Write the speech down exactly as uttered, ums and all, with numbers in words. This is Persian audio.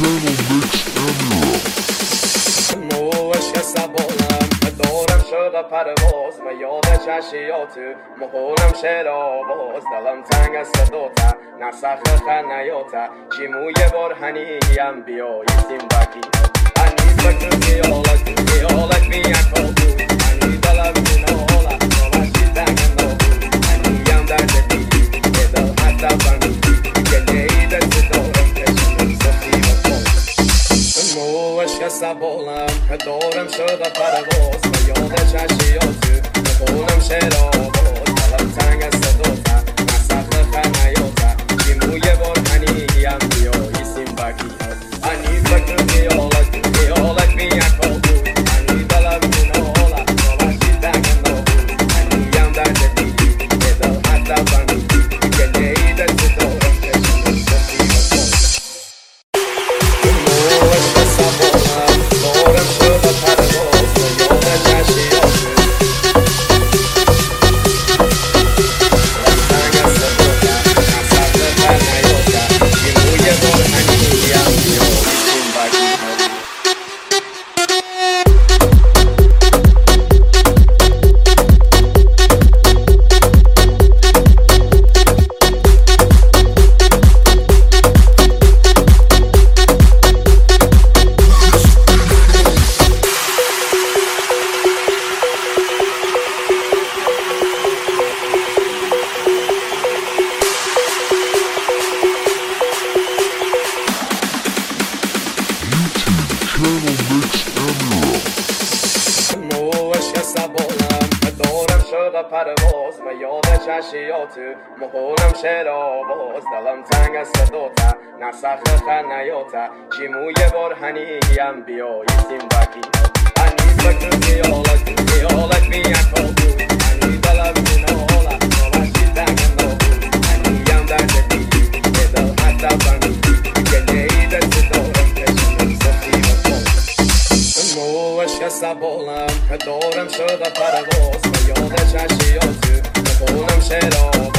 موش سبالم دارم شده پرواز من یاد چشیات مهورم شعر آواز دلم تنگ است دوتا نسخ خنیاتا چی موی برهنیم بیایستیم بکی هنیز بکن خیالت خیالت بیان کابو هنی دلم کنالا نوشی تنگ نابو هنیم درد دیگی یه دل حتی فهمیدی گلیه دست دارم کشم سخی بکن موش سبالم دارم شده پرواز و یاد چشیات مهورم شعر آواز دلم تنگ است دوتا نسخ خنیاتا چی موی برهنیم بیایستیم بکی هنی بکن خیالت خیالت بیان کابو هنی دلم کنالا نوشی تنگ نابو هنیم درد دیگی یه دل حتی فهمیدی گلیه دست دارم کشم سخی بکن موش سبالم دارم شده پرواز و یاد چشیات تنگ است دوتا نسخ خنیاتا چی موی برهنیم بیایستیم بکی موش سبالم دارم شده پرواز من یاد چشیات مهورم شعر آواز دلم تنگ است دوتا نسخ خنیاتا چی موی برهنیم بیایستیم بکی هنیز بکن خیالت خیالت بیان کابو هنی دلم کنالا نوشی تنگ نابو هنیم درد دیگی یه دل حتی فهمیدی گلیه دست دارم کشم سخی بکن موش سبالم دارم شده پرواز و یاد چشیات مهورم شعر آواز